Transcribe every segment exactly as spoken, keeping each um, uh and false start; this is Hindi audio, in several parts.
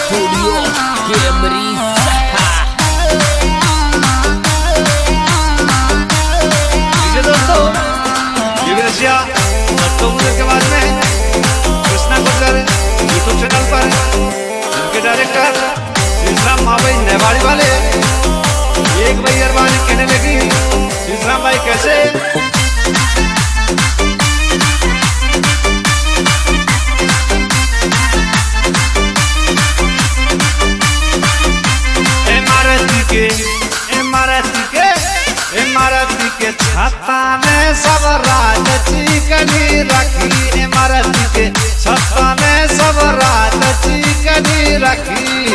स्टूडियो कैमरी दोस्तों ये भी रशिया के बाद में कृष्णा गुर्जर यूट्यूब चैनल पर उनके डायरेक्टर श्रीराम माँ भाई नेवाड़ी वाले एक भाई अरबानी कहने लगी श्रीराम भाई कैसे इमारत के छत्ता में सब रात चिकनी रखी इमारत के छत्ता में सब रात चिकनी रखी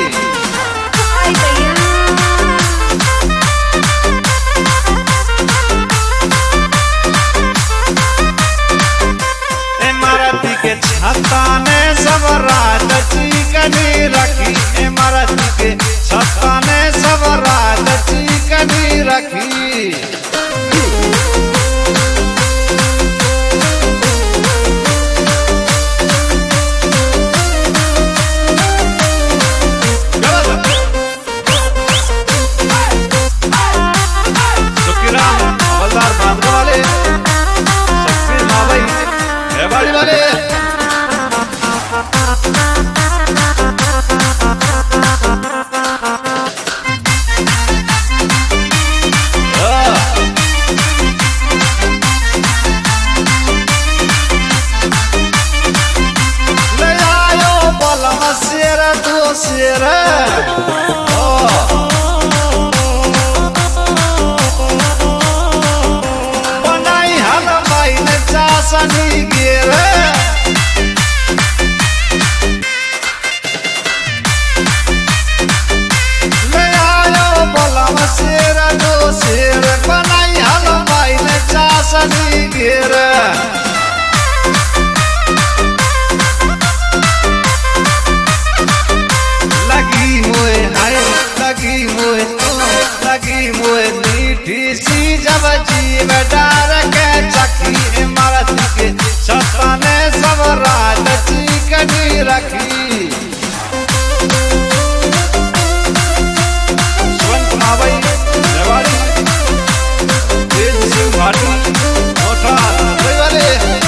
इमारत के छत्ता में सब रात चिकनी रखी इमारत के छत्ता में सब रात चिकनी रखी बनाई हल भाई ने चासनी गिरे ले आयो बलम शेर दो शेर बनाई हल भाई ने चासनी गिरे लगी मोए मीठी सी जब जीव डार के चखी इमारत के छत्ता ने सब रात चिकनी रखी सुवंत मावई नेवाड़ी तेज सिंह भाटी मोटा वाले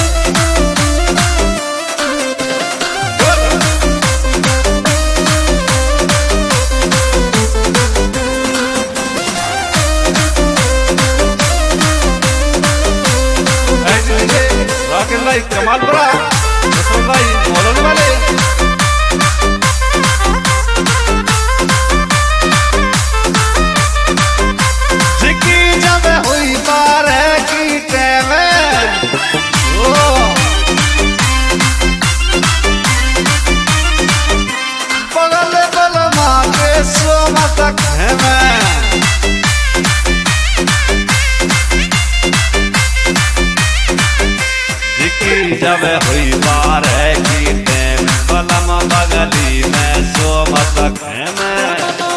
भाई कमालपुरा भाई मौलवी वाले जिकी जब हुई पार है की टेम बगल बल माँ के सोमा तक है मैं जब हुई बार है की टेम बलम बगली में सोम तक है मैं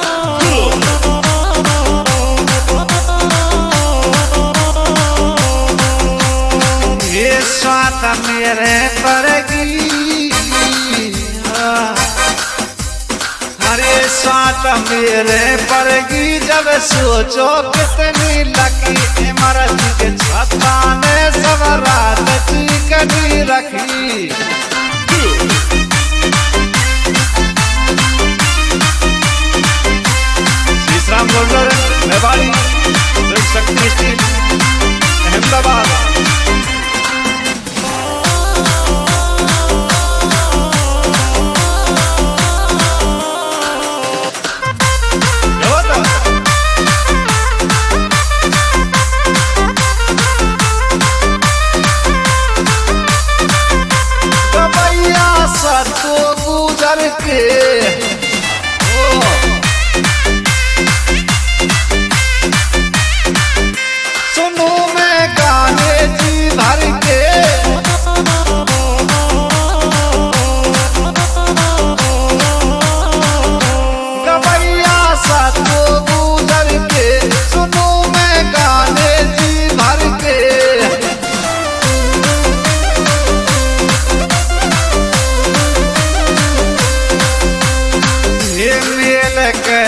ये स्वात मेरे पड़ेगी अरे स्वात मेरे पड़ेगी जब सोचो कितनी लकी इमारत के छत्ता ने सब रात चिकनी रखी श्रीराम गुर्जर नेवाड़ी शक्ति स्टील अहमदाबाद तो गुजर के सुनू मैं गाने जी भर के गवैया सा तो गुजर के सुनू मैं गाने जी भर के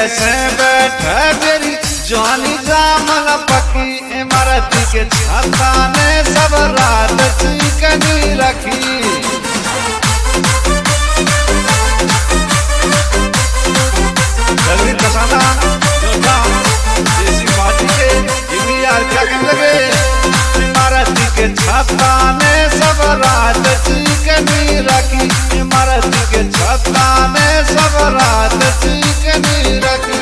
कैसे बैठे मेरी जवानी जामल पकी इमारत के छाता ने सब रात चिकनी रखी। जल्दी पसंदा जोधा देसी पार्टी के ये यार क्या कहने लगे इमारत के छाता ने सब रात चिकनी रखी। इमारत के छाता ने सब रात चिकनी रखी।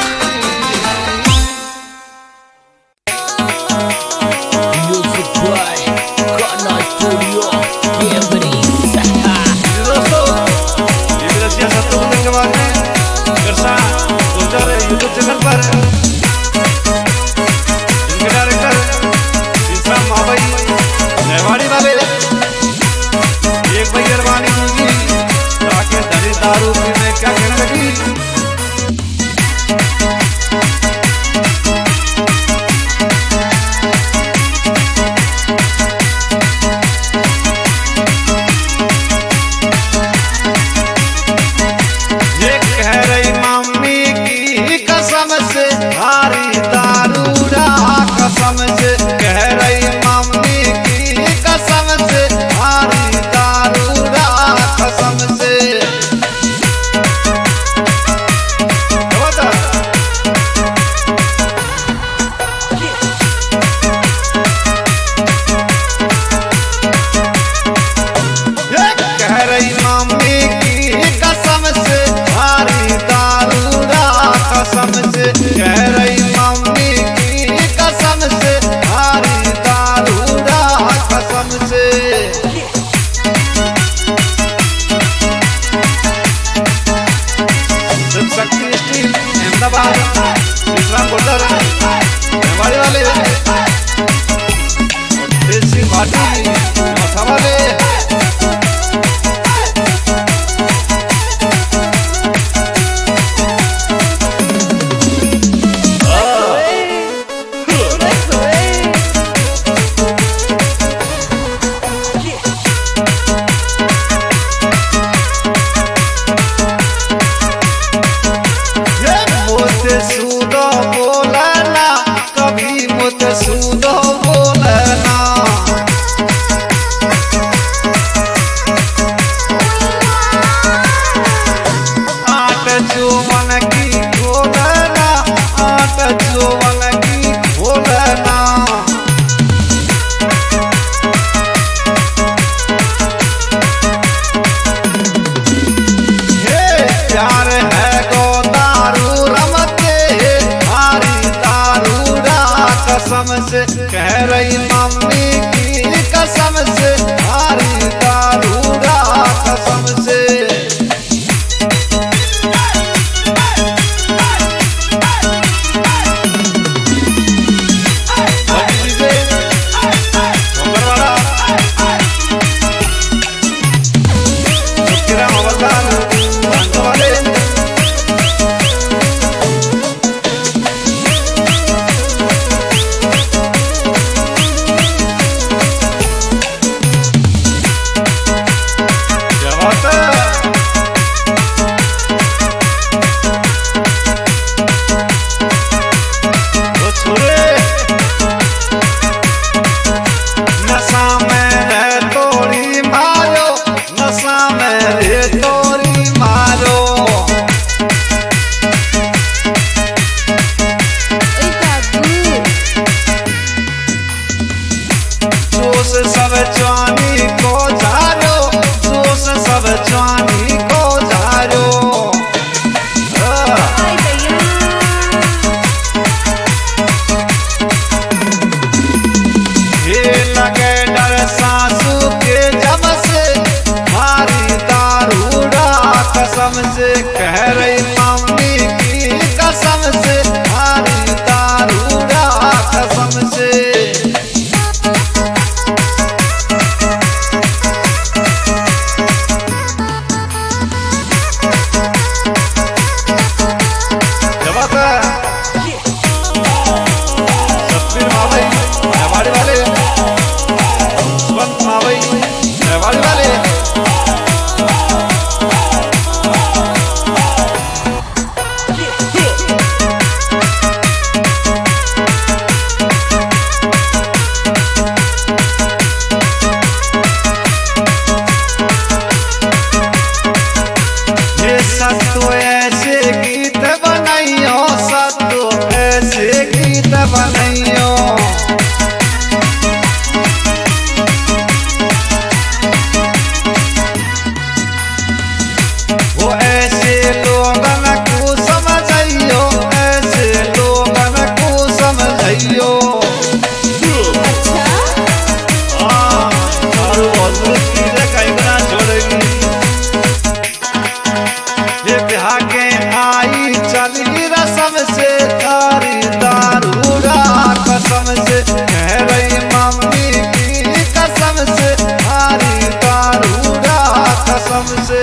Music by Ghana Studio Cameries। दोस्तों ये भी रसिया सत्तू बुंदे के बाद में करसा गुलजार यूट्यूब चैनल पर इनके डायरेक्टर तीसरा माबाई नेवाड़ी वाले एक भाई अरबानी होगी ताकि धनी दारू पीने क्या कहने लगी। ये कह रही मम्मी की कसम से हारी दारूड़ा कसम से कह रही मम्मी की कसम से हारी दारूड़ा कसम से। ये कह रही मम्मी की कसम से हारी दारूड़ा कसम से कह रही मम्मी की कसम से हारी दारूड़ा कसम से। शिव शक्ति स्टील अहमदाबाद विश्राम गुर्जर नेवाड़ी वाले देसी भाटी मथा वाले ये मोते सूदो बोलना कभी मोते सूदो बोलना। आट चुमन की खोलना आट चुमन की खोलना। हे प्यार है गो दारू रमते हारी दारूड़ा कसम से कह रही मम्मी की कसम से हारी दारूड़ा कसम से। बड़ी चीजें, नंबरवाला, सुखीराम अवतार, बांधो वाले क्या बात है। वो छोरे नशा में है तोरी मारो नशा में रे तोरी मारो। जोश सब जवानी को झारो जोश सब जवानी को झारो। आह, ये लगे डर सासू के जब से हारी दारूड़ा कसम से।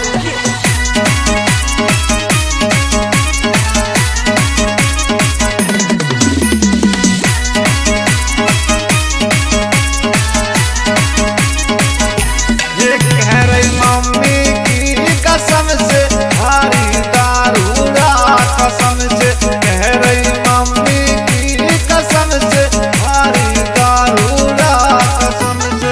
ये कह रही मम्मी की कसम से भारी दारूड़ा कसम से, कह रही मम्मी की कसम से भारी दारूड़ा कसम से।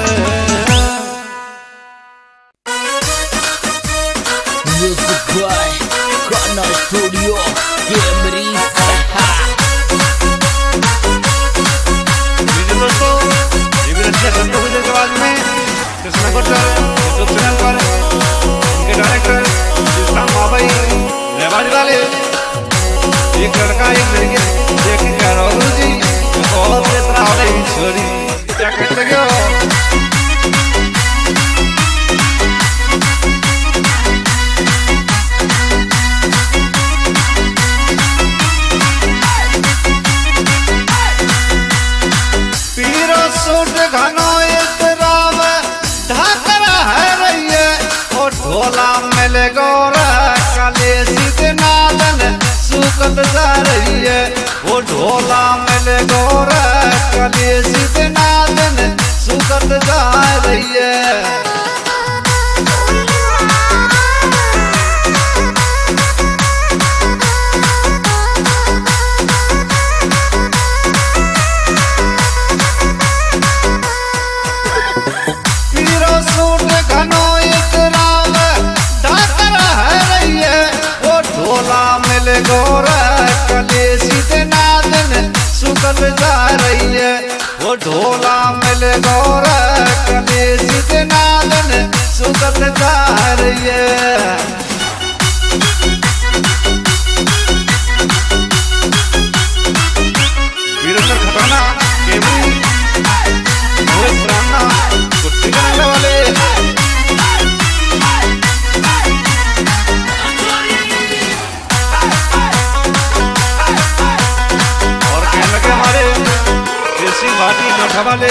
Music by Kana Studio Camry। दोस्तों ये भी अच्छे संतोष की आवाज में कृष्णा कोचर यूट्यूब चैनल पर उनके डायरेक्टर जिसका माबाई रेवाड़ी वाले एक लड़का एक लड़की देखी कह रहा हूँ जी बहुत इतना हो रही छोरी क्या कहते हो। घनो इतराम ढाकरा है रही ओ ढोला मिले गौर काले सीधे नादन सुकत जा रही है। ओ ढोला मिले गौर काले सीधे नादन सुकत जा रही है। सुकत जा रही है वो ढोला मिल गौर कले सीधे नादन सुकत जा रही है। वीरेंद्र खटाना केवी मोहित राणा कुट्टी करने वाले बाटी नोठा वाले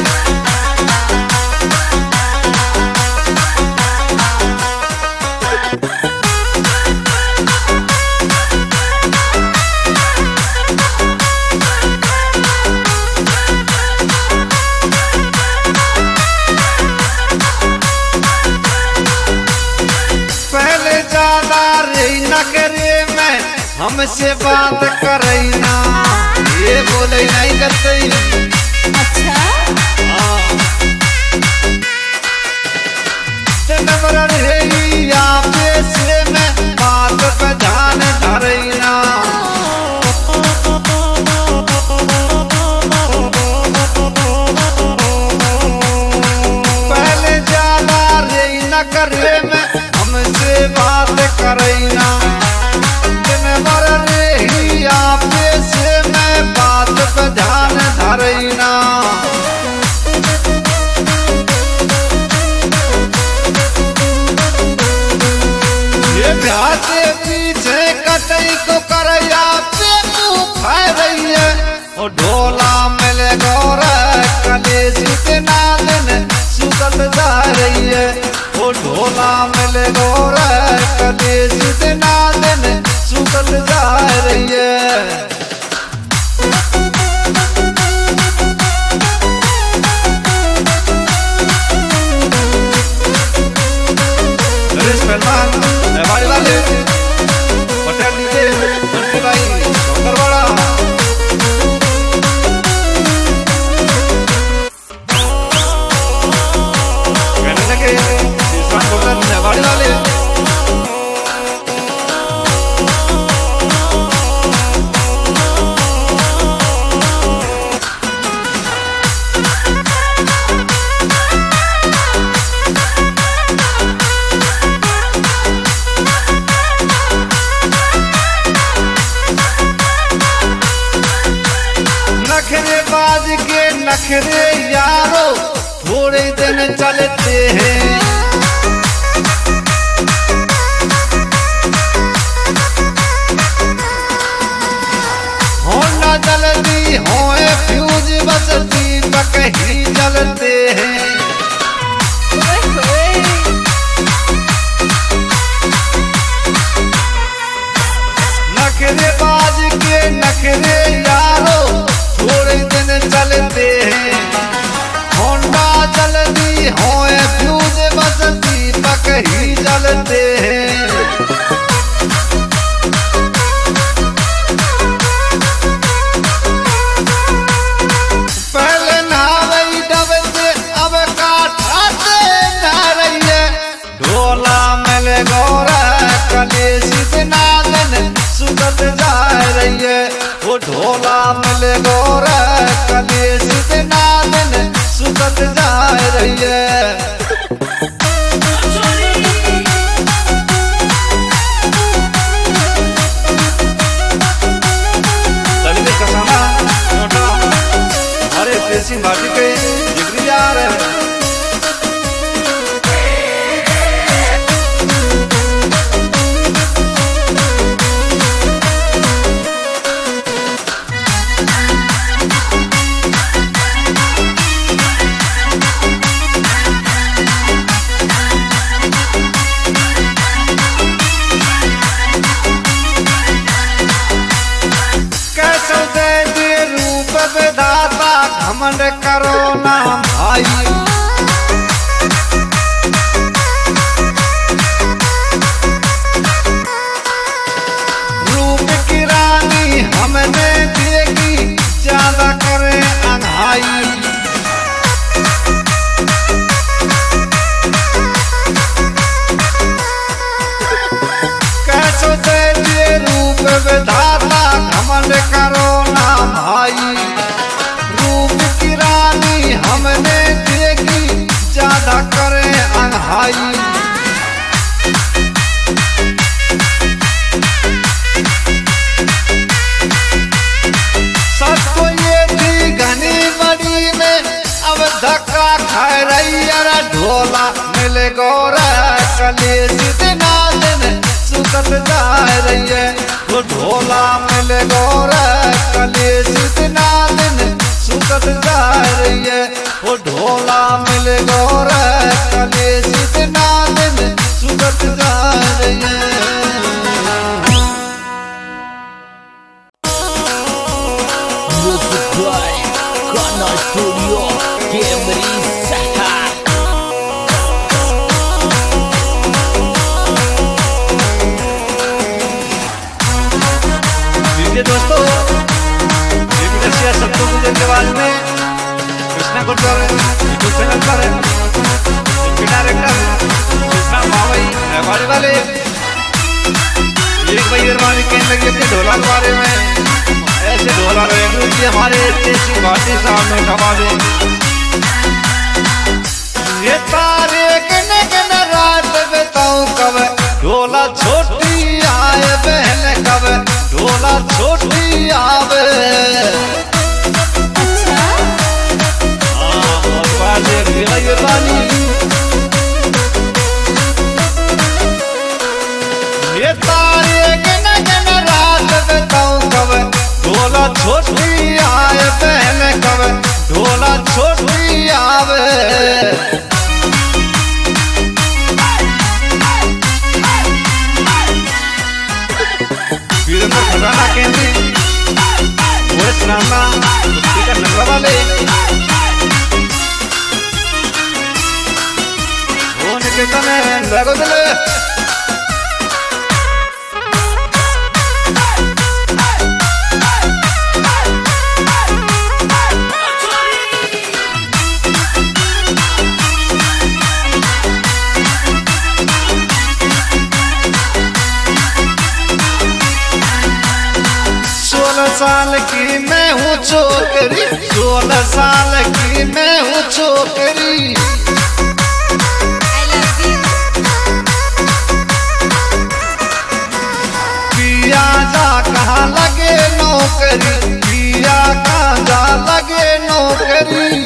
पहले ज्यादा रही न करे मैं हमसे बात करई ना ये बोले नहीं करते। अच्छा नंबर है पे से मैं बात पे ध्यान धरना पहले ज्यादा रही न करे मैं हमसे बात करना। नंबर है पे से मैं बात पे ध्यान धरना। से पीछे कटई को करैया पे मुँह खा रही है। ओ ढोला मिले गौर कले सीधे नादन सुकत जा रही है। ओ ढोला मिले गौर कले सीधे नादन सुकत जा रही है। वाले वाले पटेल नीचे बंटी भाई शंकरवाड़ा कहने लगे वाले वाले वो ढोला मिले गोरे कलेश दिन दिन सुखत जाए रही है। देसी माटी के जिगरी यार है। कैसे दे दिए रूप विधाता घमंड करो ना भाई। रूप की रानी हमने देगी ज्यादा करे अनहाई। कैसे दे दिए रूप विधाता घमंड करो ना भाई। रूप की रानी हमने देगी ज्यादा करे अनहाई। सब तो ये थी घनी बड़ी में अब धक्का खाए रही अरे ढोला मिले गोरा कलेश दिना दिन सुखत जाए रही है। वो ढोला मिले गोरा कलेश दिना दिन सुखत जाए रही है। वो ढोला मिले गोरा कलेश दिना दिन सुखत जाए रही है। Music by Kana Studio Camry Saha। ये दोस्तों ये भी रशिया सबको गुजर के बाद में कृष्णा गुजर यूट्यूब चैनल पर है। इनके डायरेक्टर कृष्णा मावई हमारे वाले एक भाई अरमानी कहने लगे अपने ढोला के बारे में ऐसे ढोला रहेंगे कि हमारे देसी भाटी सामने उठा दे। ये तारे किन किन रात बताऊं कब ढोला छोटी आए बहन कब ढोला छोटी आवे। ये तारे किन किन रात बताऊं कब ढोला छोटी आए बहन कब ढोला छोटी आवे। वीरेंद्र खजाना केंद्री वो सुनाना उसके का नंगा वाले वो निकेतन लगो दिले। सोलह साल की मैं हूँ छोकरी सोलह साल की मैं हूँ छोकरी। पिया जा कहाँ लगे नौकरी पिया कहाँ जा लगे नौकरी।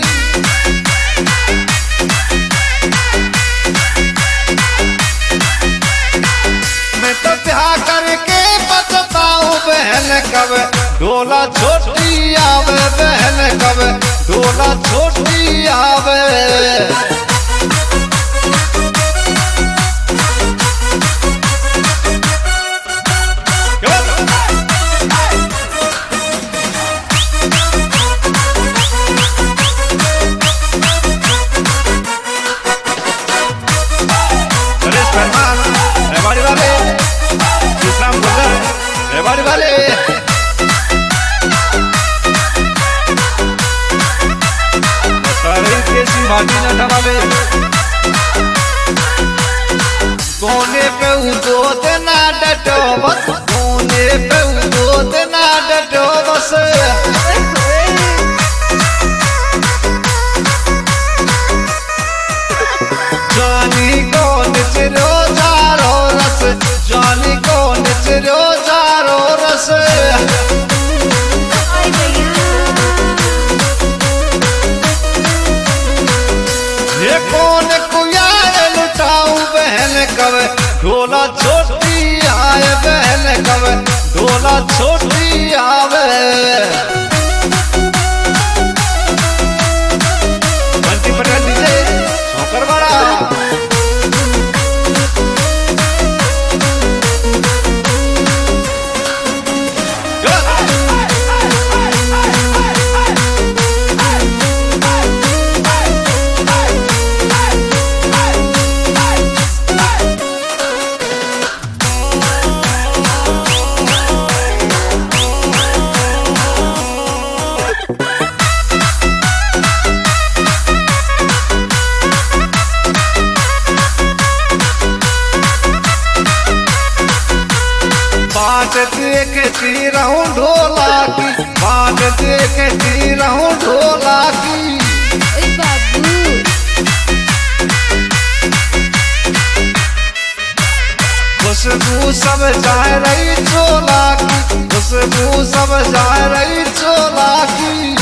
मैं तो ब्याह करके पछताऊं बहन कब ढोला छोटी आवे बहन कब ढोला छोटी आवे। रेवाड़ी वाले कोने पे दो ना डटो बस कोने पे दो ना डटो बस। कवे ढोला छोटी आए बहन कवे ढोला छोटी आवे बंटी पटेल डीजे शौकर बड़ा बाट देखती रहूं ढोला की बाट देखती रहूं ढोला की बाबू खुशबू सब जा रही चोला की खुशबू सब जा रही चोला की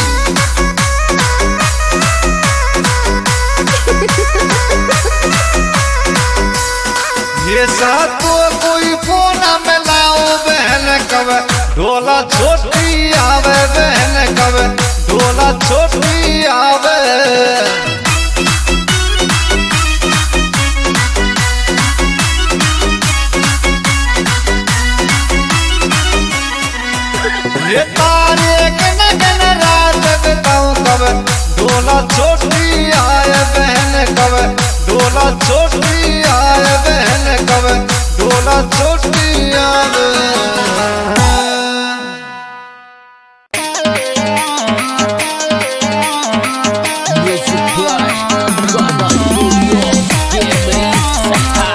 ये साथ तो कोई फोन में लाओ बहन कवे ढोला छोटी आवे बहन कवे ढोला छोटी आवे ये तारे गन गन रात बताऊं कवे ढोला छोटी आए बहन कवे ढोला छोटी आए बहन कवे ढोला छोटी आवे Music by Kana Studio Kemrisa.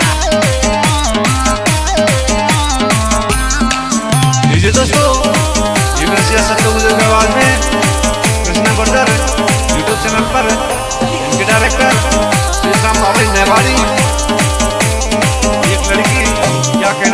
ये दोस्तों ये मेरे सत्तो गुजर के आवाज में कृष्णा गुंडर यूट्यूब चैनल पर इनके डायरेक्टर श्री राम बाबा नेवाड़ी एक लड़की क्या कहना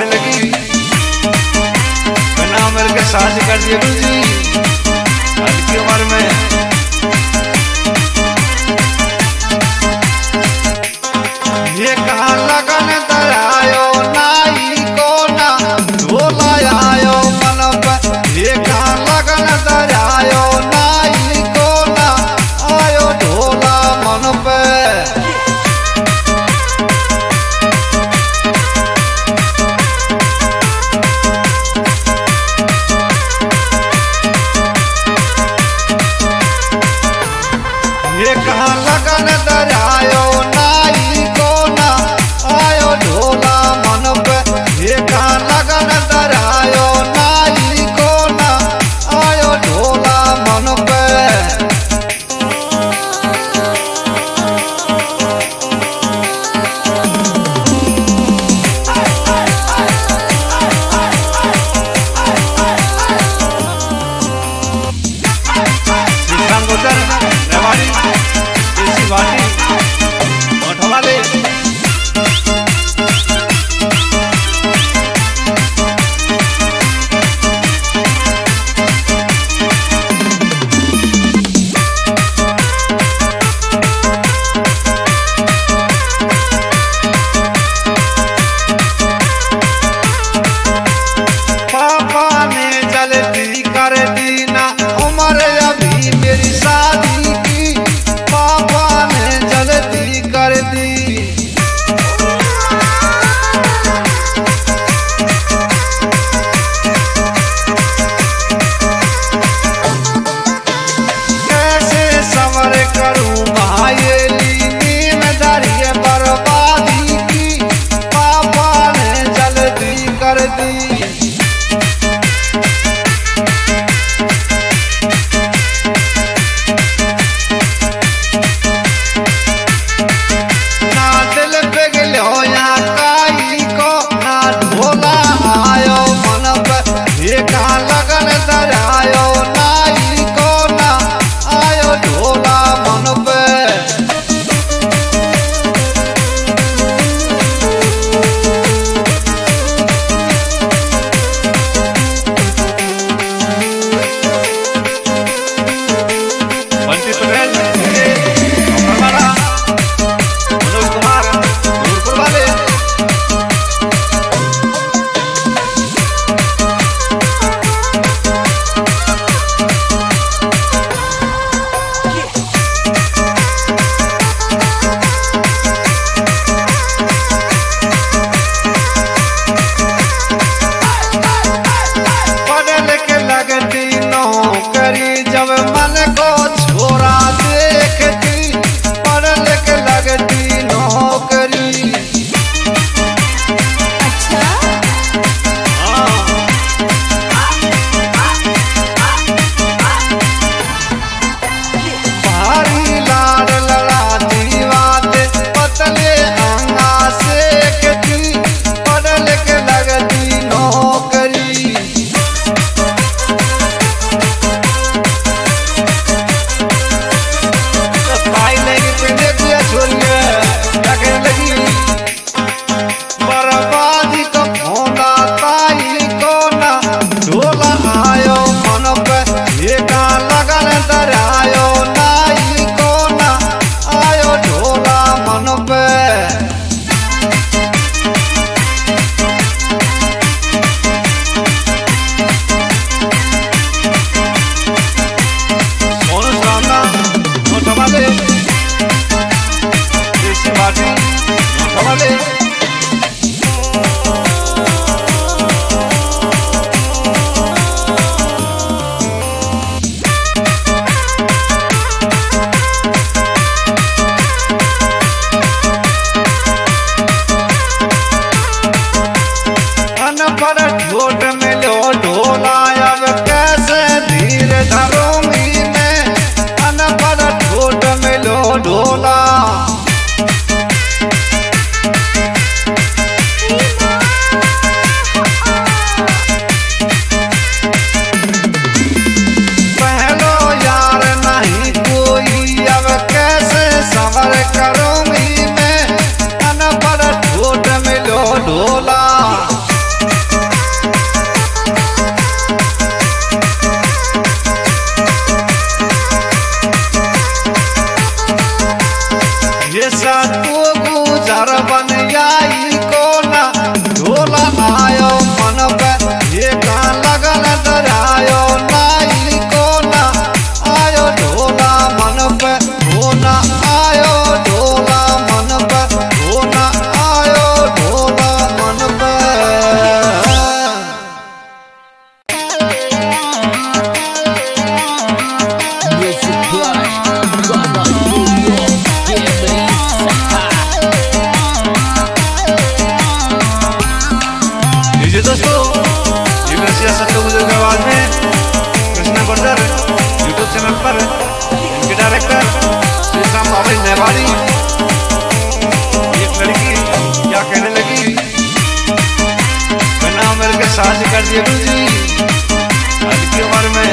पर ठोट मिलो ढोला अब कैसे धीर धरूंगी मैं अनपढ़ ठोट मिलो ढोला पहलो यार नहीं कोई अब कैसे सबर करूंगी मैं अनपढ़ ठोट मिलो ढोला ये सातु गुजर बन जाई कोना ढोला आयो मन पे ये कान लगन दरायो नाई कोना आयो ढोला मन पे होना आयो ढोला मन पे होना आयो ढोला मन पे Music by Gala Studio, Game Saka. लीजिए दोस्तों, ये मेरे सिया सत्तू गुजर की आवाज में कृष्णा गुर्जर यूट्यूब चैनल पर इनके डायरेक्टर श्री श्याम बाबा नेवाड़ी एक लड़की क्या कहने लगी बिना मेरे के साथ कर दिए गुरु जी आज की उम्र में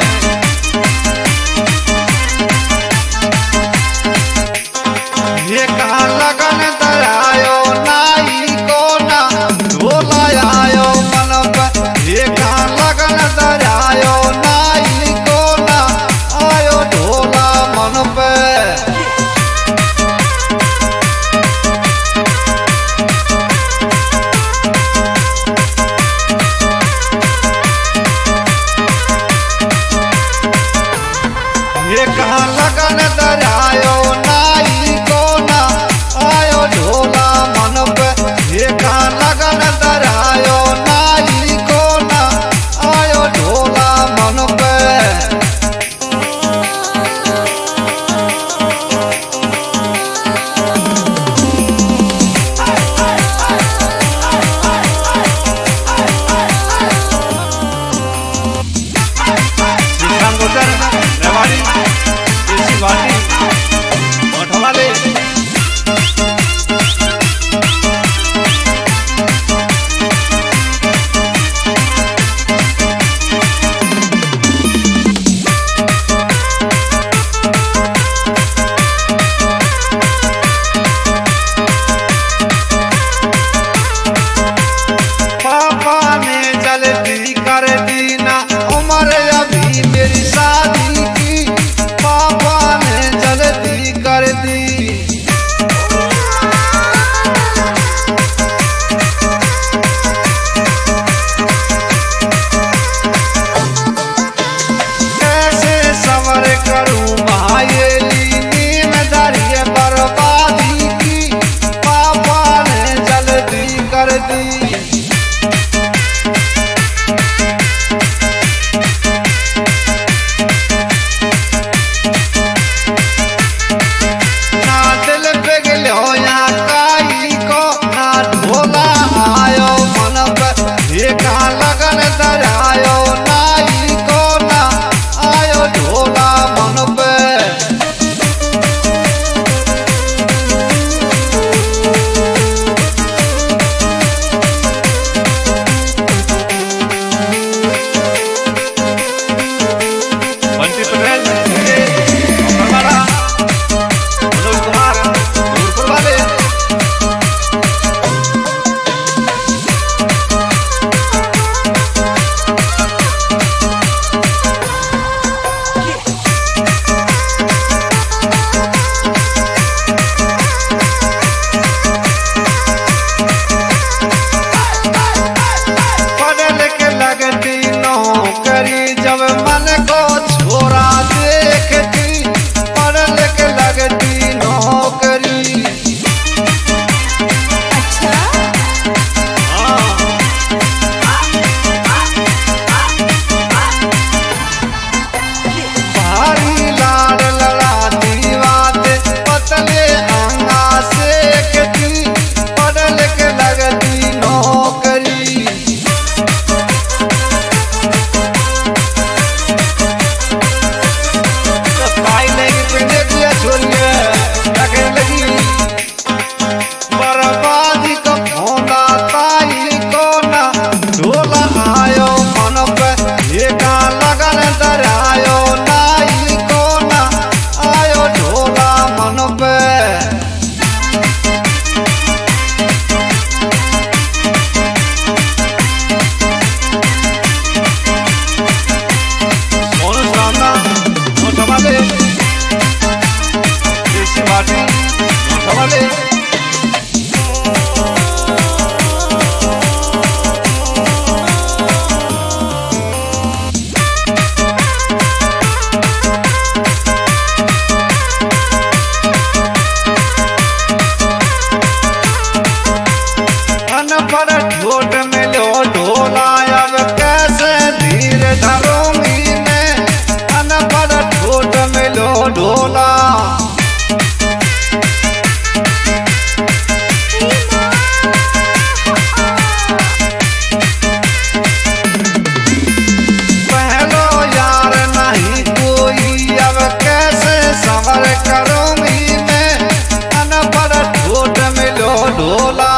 ये कहाँ लगन दरायो नाई कोना ढोला आयो मन पे ये कहाँ लगन दरायो नाई कोना आयो ढोला मन पे अनपढ़ ठोट मिलो ढोला अब कैसे धीर धरूंगी मैं, अनपढ़ ठोट मिलो ढोला। पहलो यार नहीं कोई अब कैसे सबर करूंगी मैं, अनपढ़ ठोट मिलो ढोला।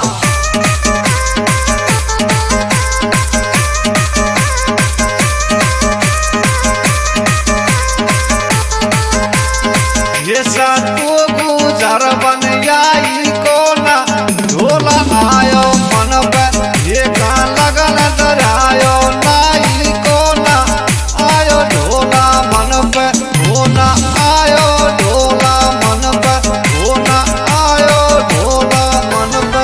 ये सातु गुजर बन आई कोना ढोला आयो मन पे, ये कान लगन दरायो नाई कोना आयो ढोला मन पे, होना आयो ढोला मन पे, होना आयो ढोला मन पे।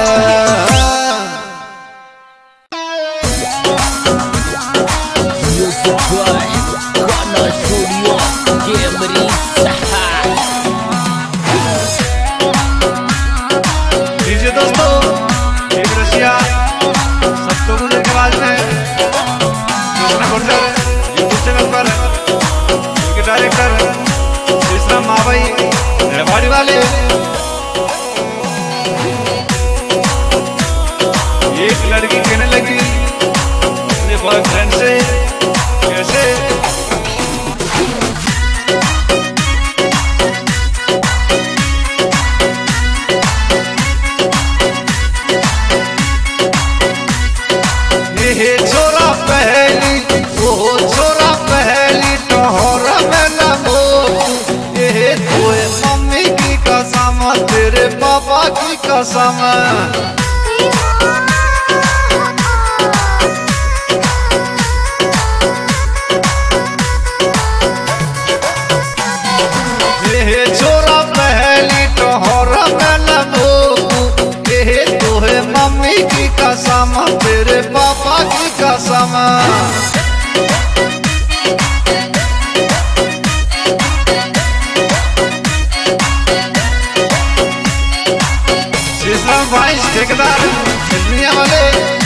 Music by Ghana Studio Gemri Saha। लीजिए दोस्तों, एक रशिया सत्तो गुजर के बाद में कृष्णा गुर्जर यूट्यूब चैनल पर उनके डायरेक्टर विश्राम मावई रेवाड़ी वाले एक लड़की कहने लगी अपने बॉयफ्रेंड से कैसे, ये छोरा पहली वो छोरा पहली टोहर में लगो, ये तोए मम्मी की कसम तेरे पापा की कसम। ये छोरा पहली टोहर में लगो, ये तोहे मम्मी की कसम तेरे पापा की कसम। विश्राम भाई ठेकेदार दुनिया वाले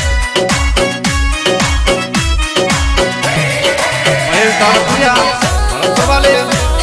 महेश दारुपुरिया भरतपुर वाले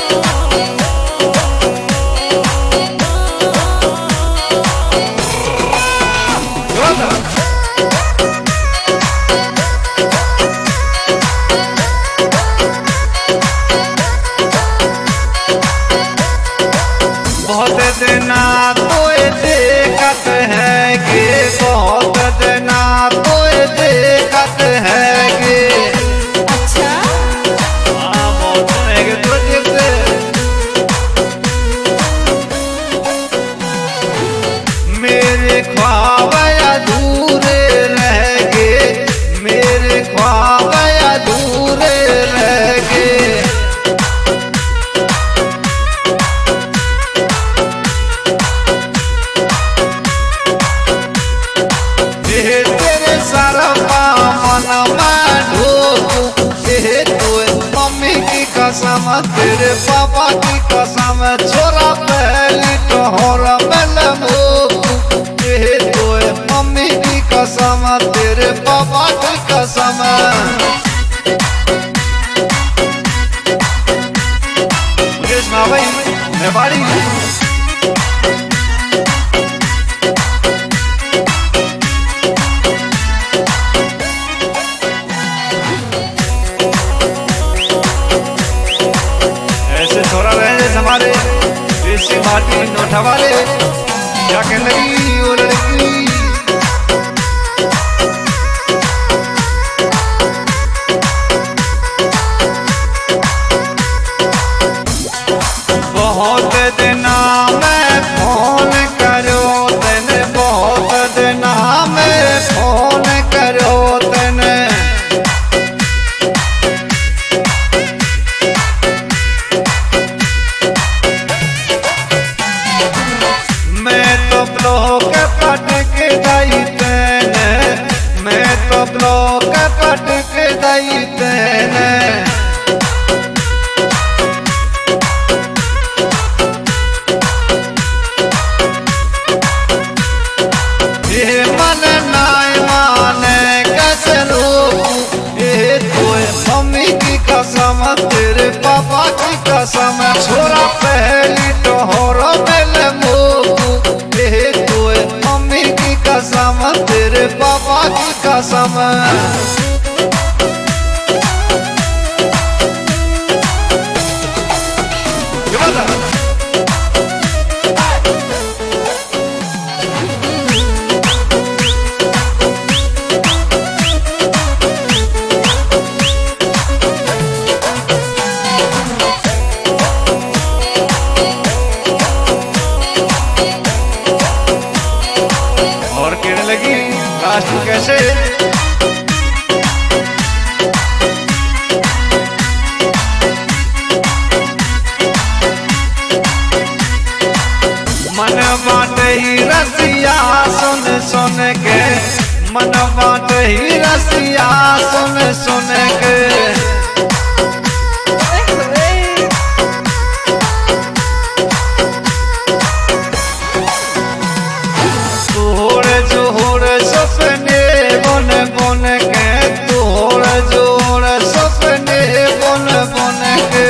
बहुत देना तो देखत है कि बहुत देना तो देखत है कि अच्छा हाँ बहुत है कि तो देखते मेरे ख्वाब अधूरे रह गए, मेरे ख्वाब अधूरे रह गए। तेरे सारा मन में ढोकू, ये तोए मम्मी की कसम तेरे पापा की कसम, छोरा पहली टोहर में लगोकू, ये तोए मम्मी की कसम तेरे पापा की कसम। मुकेश मावई रेवाड़ी ऐसे छोरा रहे जैसे हमारे देसी माटी नोठा वाले, क्या कहने लगी वो लड़की माने नाय माने कैसे रोकूं, ये तो मम्मी की कसम तेरे पापा की कसम, छोरा पहली टोहर मेले मोकू, ये तो मम्मी की कसम तेरे पापा की कसम। और कहने लगी लास्ट कैसे, मन बाटे ही रसिया सुन सुन के, मन बाटे ही रसिया सुन सुन के, तोड़ जोड़ सपने बन बन के, तोड़ जोड़ सपने बन बन के,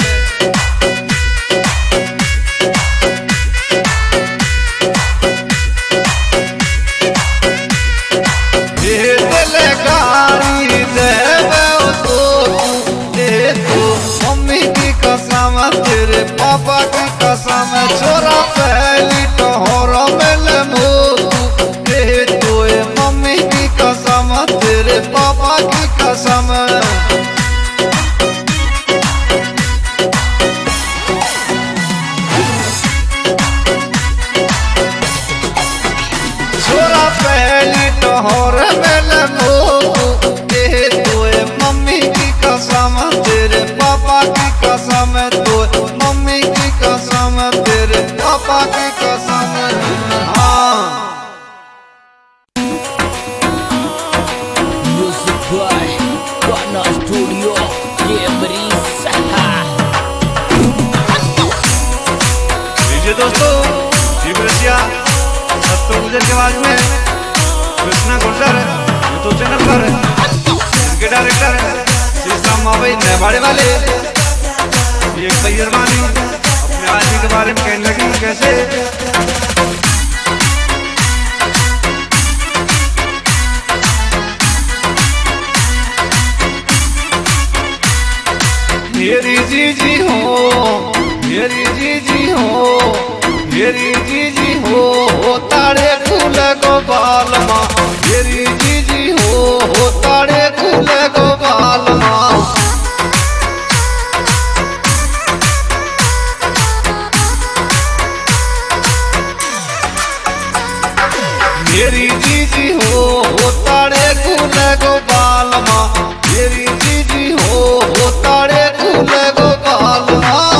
तेरे पापा की कसम, छोरा पहली टोहर मेले मोकू, ये तो मम्मी की कसम तेरे पापा की कसम। छोरा पहली टोहर मेले मोकू, ये तो मम्मी की कसम तेरे पापा की कसम, तो मम्मी की कसम तेरे पापा की कसम। हाँ Music by Ghana Studio, Gemri Saha। लीजिए दोस्तों, जीव रसिया सत्तो गुजर के आवाज में कृष्णा गुर्जर यूट्यूब चैनल पर इनके डायरेक्टर श्रीराम मावई नेवाड़े वाले एक तैयरमानी अपने आदमी के बारे में कहने लगी कैसे, मेरी जीजी हो, मेरी जीजी हो, मेरी जीजी हो, तारे फूल गोपाल माँ, मेरी जीजी हो, तारे फूल गोपाल माँ, मेरी जीजी हो, तारे फूल गोपाल माँ, मेरी जीजी हो, तारे फूल गोपाल माँ।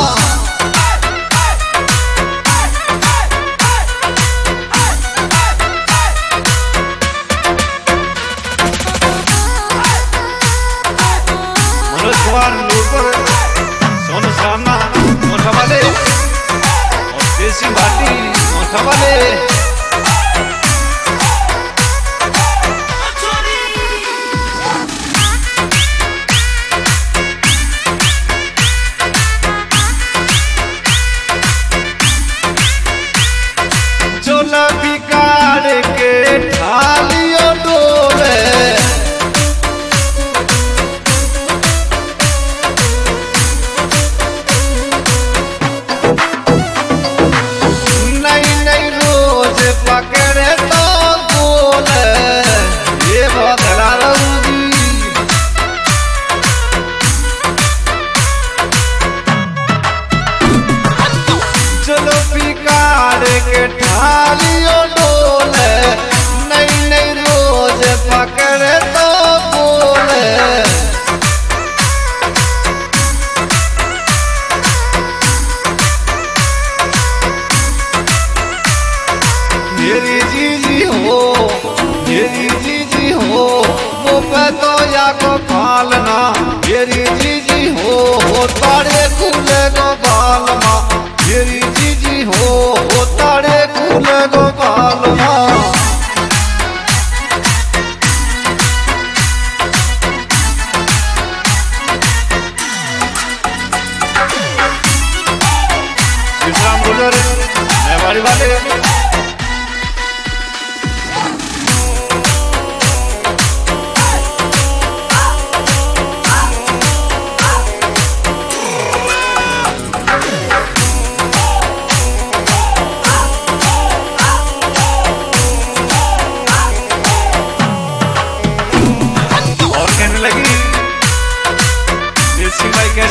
मनोज कुमार नूरपुर सोनू सामना मोठा वाले और देसी भाटी मोठा वाले, चोला बिगाड़ के ठालियो डोले, नई नई रोज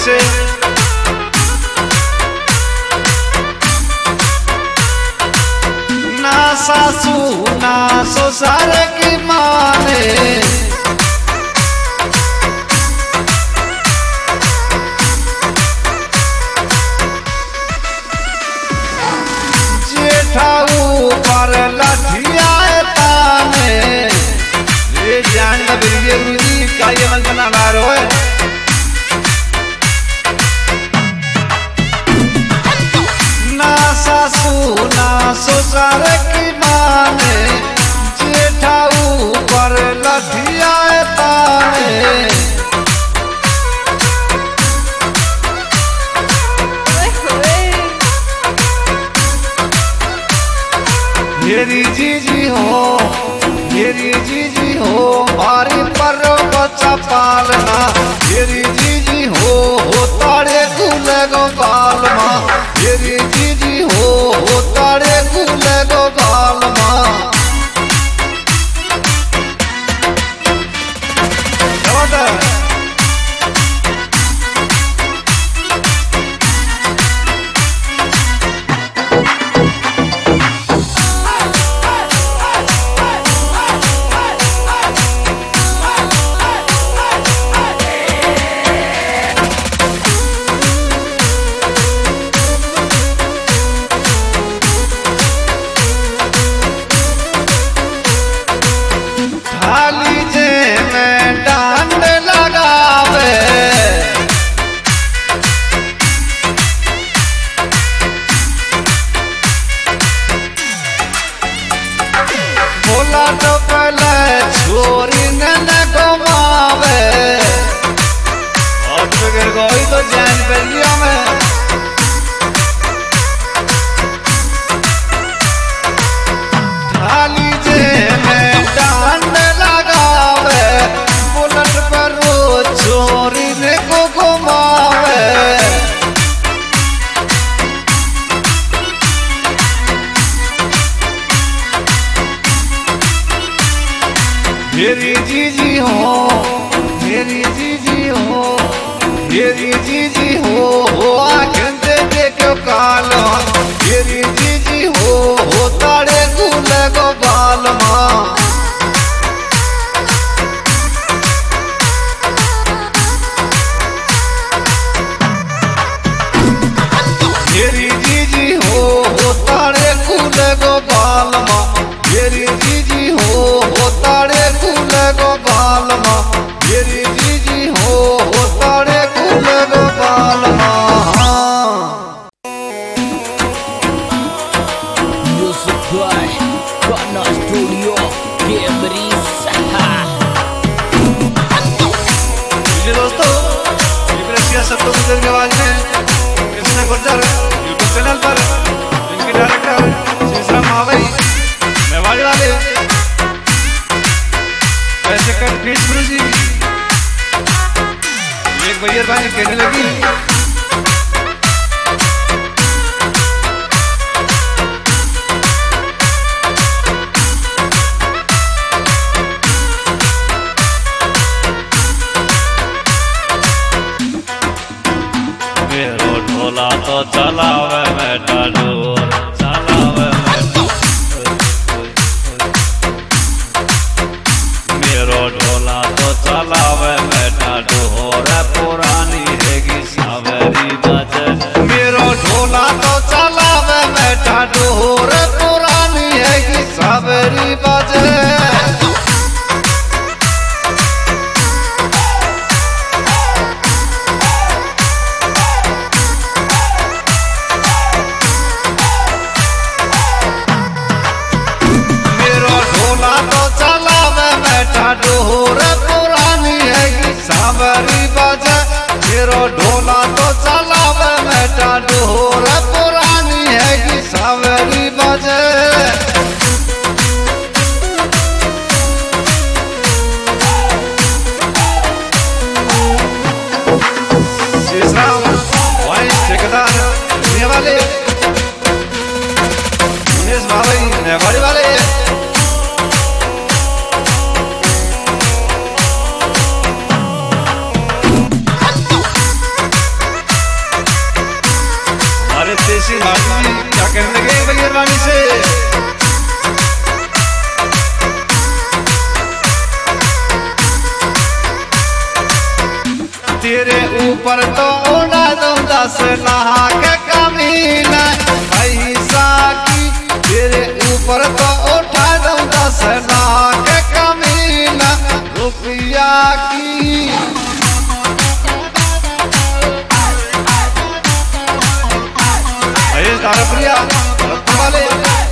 कैसे ना सासू ना ससुर की माने जेठाऊ पर लठिया ताने ये जान बिरगे गुरुजी का ये मन बना रहा है ना सासू ना ससुर की माने जेठाऊ पर लठिया ताने मेरी जीजी हो मेरी जीजी हो मारी परो बच्चा पालना मेरी जीजी हो हो तारे गुले गो बालमा मेरी जीजी हो हो तारे गुले गो बालमा तो पहले छोरी ने न घुमावे और बगैर कोई तो जान परिया में ढाली जे में डांड लगावे बुलेट पर रोज छोरी ने को घुमावे मेरी जीजी हो मेरी जीजी हो मेरी जीजी हो हो आँखें देखे क्यों कालो मेरी जीजी हो हो तारे गुले गो बालमा मेरी जीजी हो हो तारे गुले गो बालमा मेरी जीजी हो हो तारे गुले गो बालमा मेरी जीजी हो हो तारे गुले गो बालमा Music by Ghana Studio Gabriel जी दोस्तों ये रसिया सत्तो गुजर की आवाज में कृष्णा गुर्जर यूट्यूब चैनल पर इनके डायरेक्टर श्रीराम मावई मेवाड़ी वाले वैसे कर फीस गुरुजी एक भैया भाई कहने लगी मेरो ढोला तो चलावे बेटा डोर चलावे मेरो ढोला तो चलावे बेटा डोर पुरानी हैगी सावरी बजे मेरो ढोला तो चलावे बेटा डोर पुरानी हैगी सावरी बजे ढोला तो चलावे बेटा डोर पुरानी है ऊपर तो उड़ा दूं दस नहा के कमीना पैसा की तेरे ऊपर तो उठा दूं दस नहा के कमीना रुपया की। अरे तारा प्रिया वाले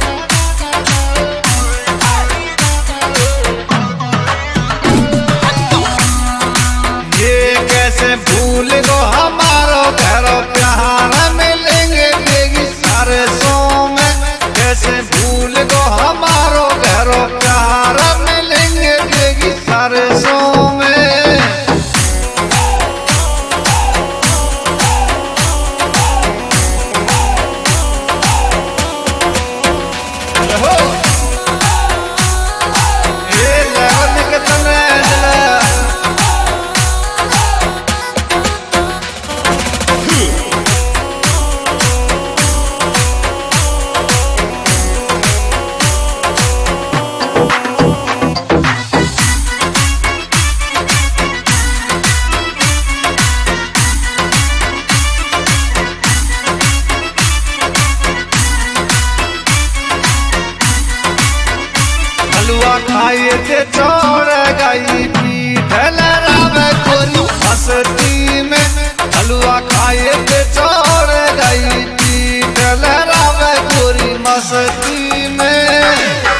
भूल गो हमारो घरो प्यार मिलेंगे बेगी सारे सो में। कैसे भूल गो हमारो घरो प्यार मिलेंगे बेगी सारे सो में। ये लेवल के तने हलवा खाए थे छोड़ गई पीठ लहरावे गोरी मस्ती में। हलवा खाए थे छोड़ गई पीठ लहरावे गोरी मस्ती में।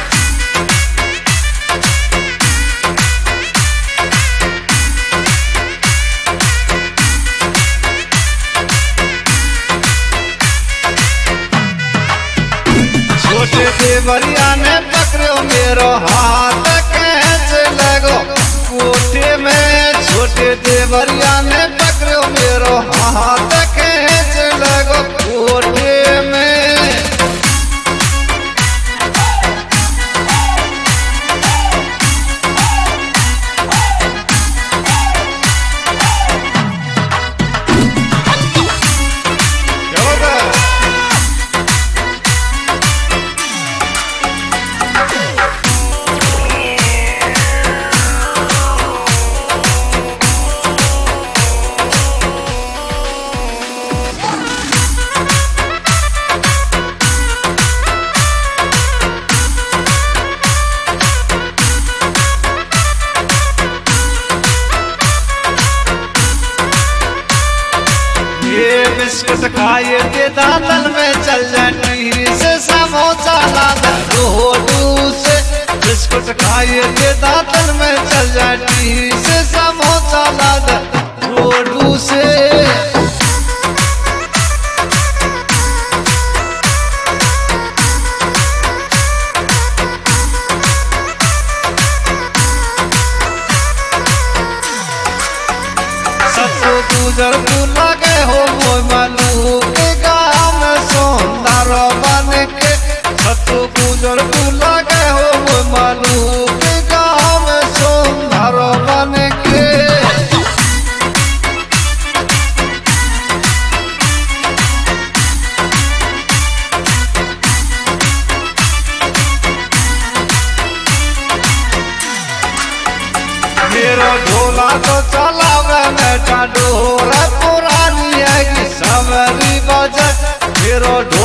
छोटे देवरिया ने पकड़ो मेरो हाथ कैच लगो कोठे में। छोटे देवरिया ने पकड़ो मेरो हाथ कैच लगो कोठे में। बिस्कुट खाए के दातन में चल जाती से समोसा लादा रोडू से। बिस्कुट खाए के दातन में चल जाती से समोसा लादा रोडू से। सबको गुजर तू लगे हो मोय मनु के गाँव में सुंदर बन के। सबको गुजर तू लगे हो मोय मनु के गाँव में सुंदर बन के। मेरो ढोला तो चलावे बेटा डोर पुरानी है कि सबरी बजट। मेरो